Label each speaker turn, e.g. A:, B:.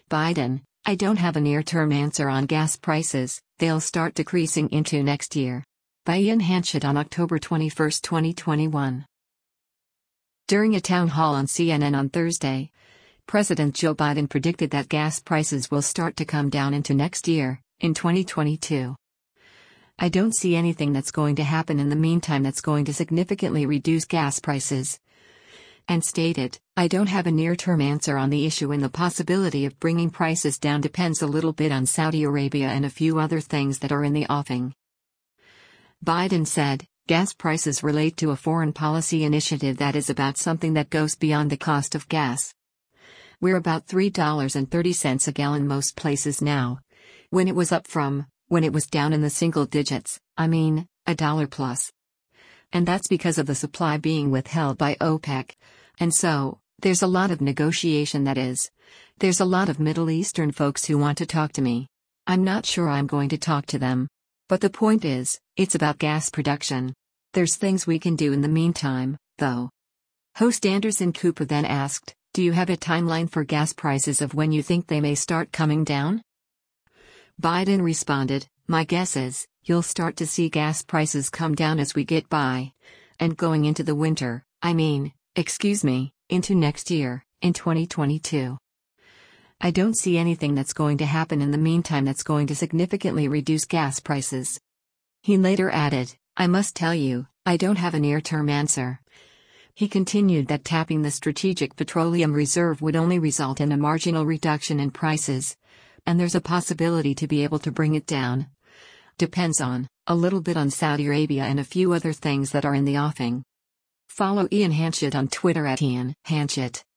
A: Biden, I don't have a near-term answer on gas prices, they'll start decreasing into next year. By Ian Hanchett on October 21, 2021. During a town hall on CNN on Thursday, President Joe Biden predicted that gas prices will start to come down into next year, in 2022. I don't see anything that's going to happen in the meantime that's going to significantly reduce gas prices. And stated, I don't have a near-term answer on the issue, and the possibility of bringing prices down depends a little bit on Saudi Arabia and a few other things that are in the offing. Biden said, gas prices relate to a foreign policy initiative that is about something that goes beyond the cost of gas. We're about $3.30 a gallon most places now. When it was down in the single digits, a dollar plus. And that's because of the supply being withheld by OPEC. And so, there's a lot of negotiation that is. There's a lot of Middle Eastern folks who want to talk to me. I'm not sure I'm going to talk to them. But the point is, it's about gas production. There's things we can do in the meantime, though. Host Anderson Cooper then asked, do you have a timeline for gas prices of when you think they may start coming down? Biden responded, my guess is, you'll start to see gas prices come down as we get by. And going into the winter, into next year, in 2022. I don't see anything that's going to happen in the meantime that's going to significantly reduce gas prices. He later added, I must tell you, I don't have a near-term answer. He continued that tapping the Strategic Petroleum Reserve would only result in a marginal reduction in prices. And there's a possibility to be able to bring it down. Depends a little bit on Saudi Arabia and a few other things that are in the offing. Follow Ian Hanchett on Twitter at Ian Hanchett.